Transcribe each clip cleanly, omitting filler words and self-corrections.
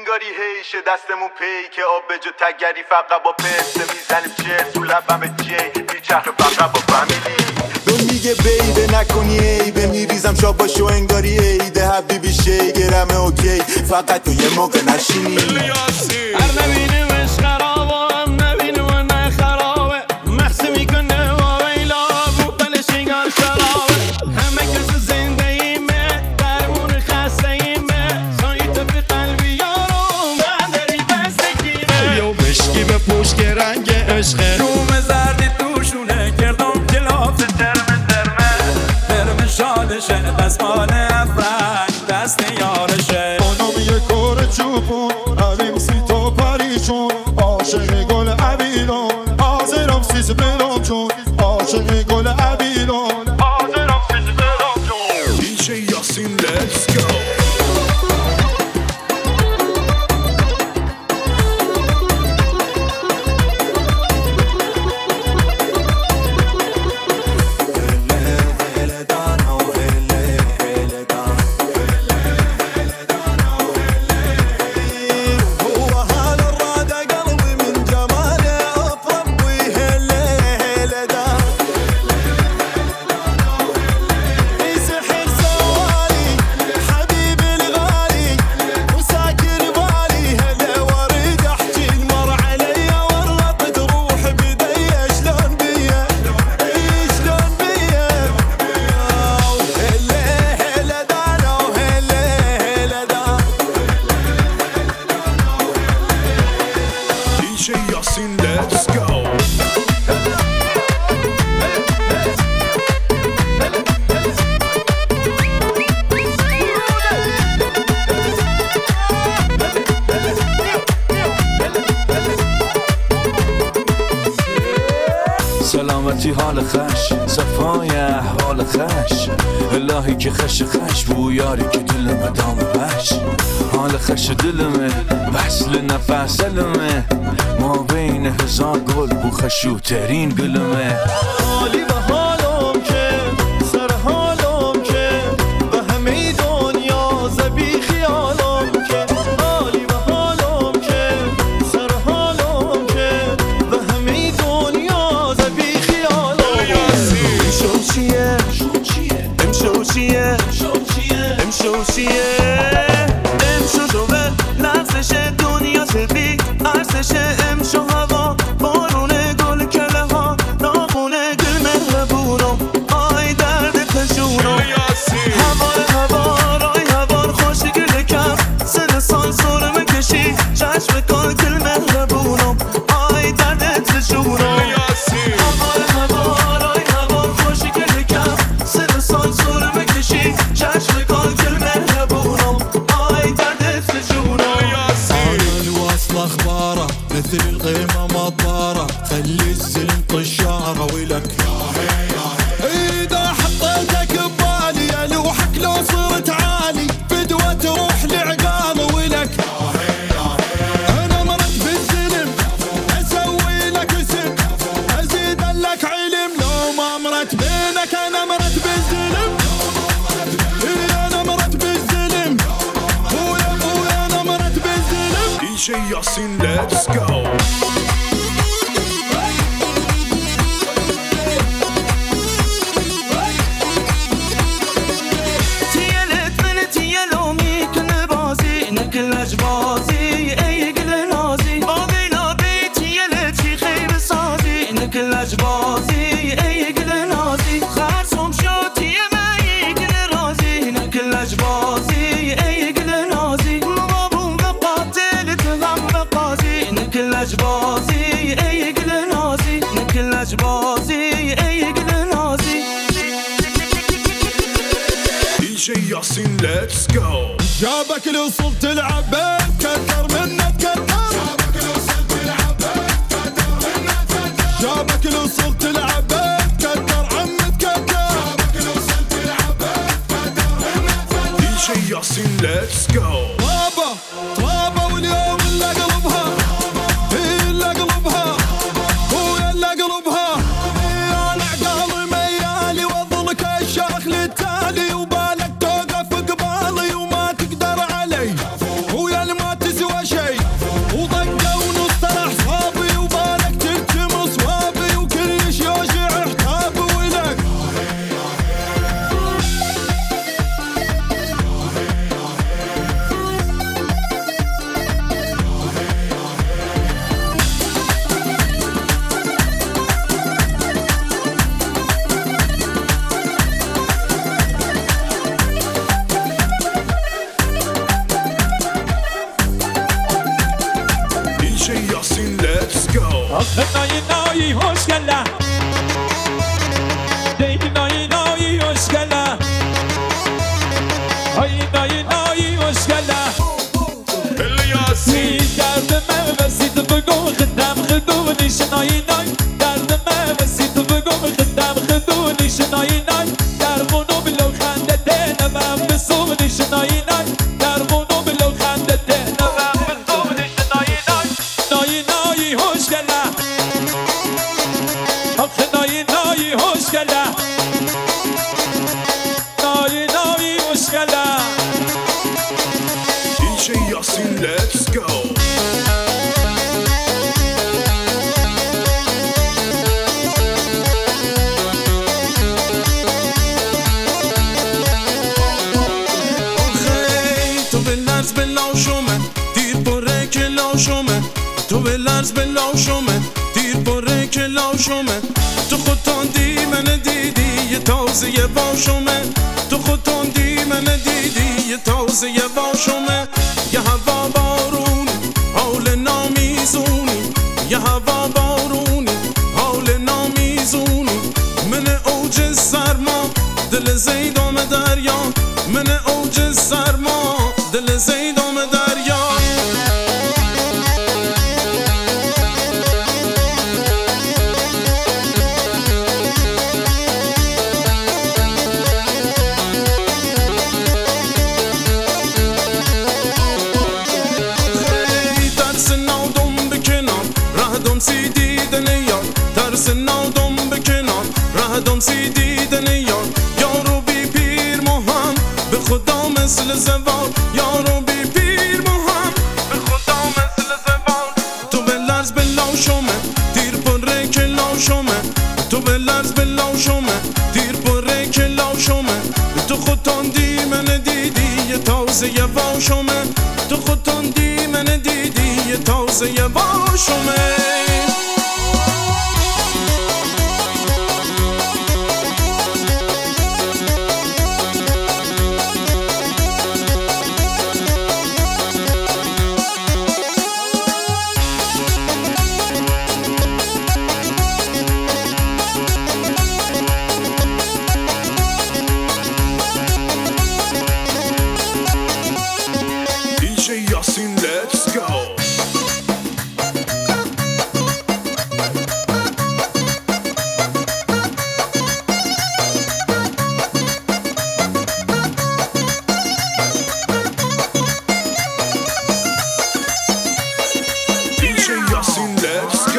انگاری هیشه دستمون پی که آب به جو تگری فقط با پسته میزنیم چه تو لبم جی بیچخه فقط با فامیلی دو میگه بیده نکنی عیبه میریزم شاباشو انگاری عیده حبیبی شیگرمه اوکی فقط تو یه موقع نشینی هر نبینیمش خرابه هم نبینیم نه خرابه محسی میکنه و ویلا رو بلشیگان شرابه همه کس زنده ایمه درمون خسته ایمه سایت به قلبی یارو بندری بستگیره یو بشکی به پوشک رنگ عشقه روم زردی توشونه کردم کلاف درمه شادشه دستمان افرنگ دست یارشه اونم یه کار چوبون عویم سی تا پریشون عاشق گل عبیران حاضرم سیز برام چون عاشق گل عبیران حاضرم سیز برام چون DJ Yasin let's go Let's go. سلامتی حال خش صفای احوال خش الهی که خش بو یاری که دلمه دام بش حال خش دلمه وصل نفس علمه ما بین هزار گل بو خشوترین گلمه حالی به حالم که سر حالم که به همه دنیا زبی خیالم که حالی به حالم که سر حالم که به همه دنیا زبی خیالم شو چیه امشو چیه امشو چیه امشو شوه لحظش دنیا سبی عرصش امشو هوا بارونه گل کله ها ناخونه گل مهربونم آی درد پشونم هوار آی هوار خوشی گل کم سن سال سرمه کشی چشم کار گل مهربونم آی درد پشونم هوار آی هوار خوشی گل کم سن سال سرمه کشی چشم کار گل مهربونم آی درد پشونم اخباره مثل القيمة مطارة خلي الزلم طشارة ولك اذا حطيتك ببالي الوحك لو صرت عالي فدوة تروح لعقال ولك انا مرت بالزلم اسوي لك اسم ازيد لك علم لو ما مرت بينك انا مرت بالزلم انا مرت بالزلم خويا انا مرت بالزلم DJ Yasin let's go DJ Yasin let's go جابك لو وصلت العباد كثر منك كثر جابك لو وصلت العباد كثر عمك كثر DJ Yasin let's go طابة واليوم اللي قلبها هي اللي قلبها هو اللي قلبها انا عقالي ميالي واظلك الشاخ للتالي وبالك توقف قبالي وما تقدر علي ويا اللي ما تسوى آخه نایی نایی خوشگله دی نایی نایی خوشگله آی نایی نایی خوشگله الیاسی درد من وسیط بگو خدم خدونیش نایی نای درد من وسیط بگو خدم خدونیش نایی نای در منو بلو خنده ده نمم بسونیش نایی نای در منو بلو خنده ده نمم بسونیش نایی نای نایی نایی خوشگله آخه نایی نایی خوشگله نایی نایی خوشگله DJ Yasin, let's go. تو به لرز به لاشومه دیر بره که لاشومه تو به لرز به لاشومه دیر بره که لاشومه تو خود تاندی من دیدی یه تازه یه باشومه تو خود تاندی من دیدی یه تازه یه باشومه یه هوا بارونی حال نامیزونی یه هوا بارونی حال نامیزونی من اوج سرما دل زیدام دریا من اوج سرما دل زیدام دریا ترس نادم بکنار رهدم سی دیدن یار ترس نادم بکنار رهدم سی دیدن یار یارو بی پیر مهم به خدا مثل زوار یارو بی پیر مهم به خدا مثل زوار تو به لرز به لاشومه دیر پره که لاشومه تو به لرز به لاشومه دیر پره که لاشومه تو خود تاندی من دیدی یه تازه یه واشومه تو خود تاندی من دیدی یه تازه یه واشومه DJ Yasin, let's go. DJ Yasin, let's go.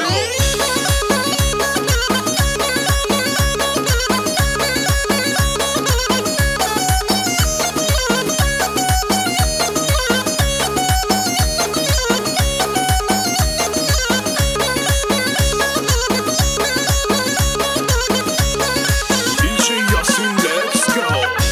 DJ Yasin, let's go.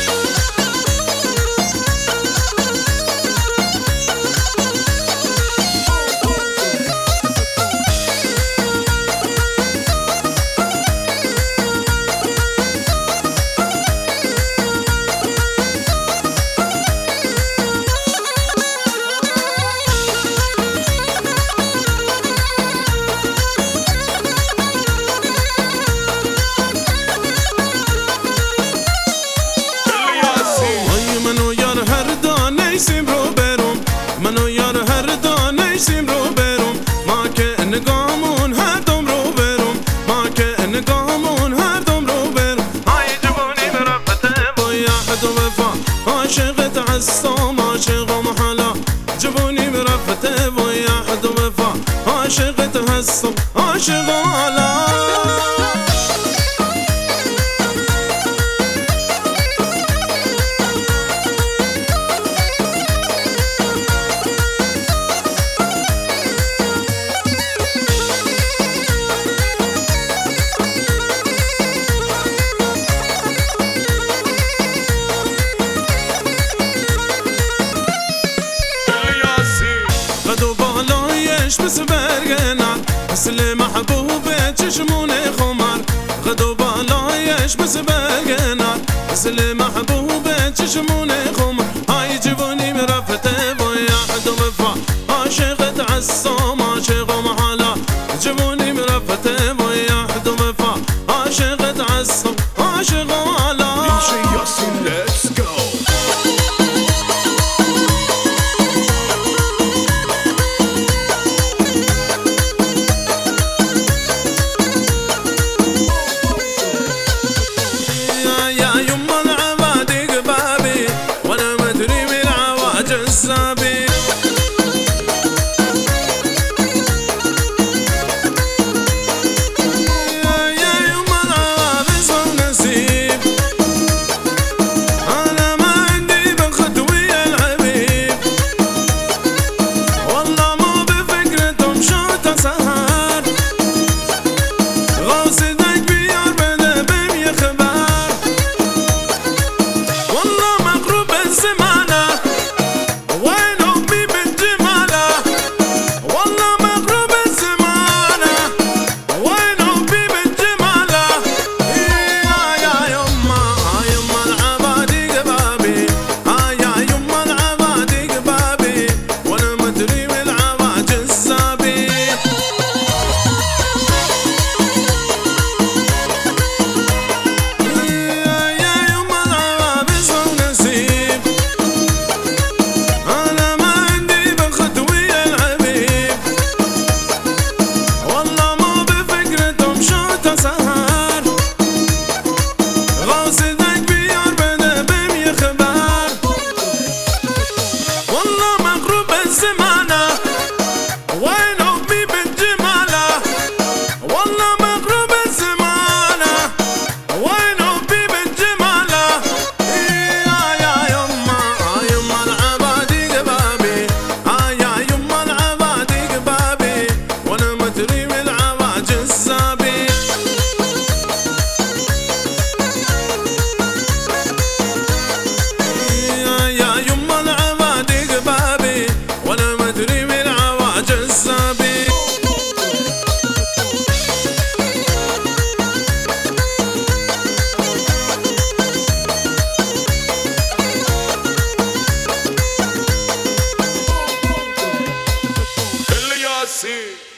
آی منو یار هر دانه سیم رو برم منو یار هر دانه سیم رو برم ما که نگامون هر دم رو برم ما که نگامون هر دم رو برم آی جوانی برفته با یحد و وفا عاشقت عصام عاشقم حالا جوانی برفته با یحد و وفا عاشقت هستم عاشقم حالا قد و بالایش مثل برگنر مثل محبوب چشمون خمر قد و بالایش مثل برگنر مثل محبوب چشمون خمر های جوانی مرفته با یحد و وفا عاشقت عصام عاشقم حالا جوانی هستی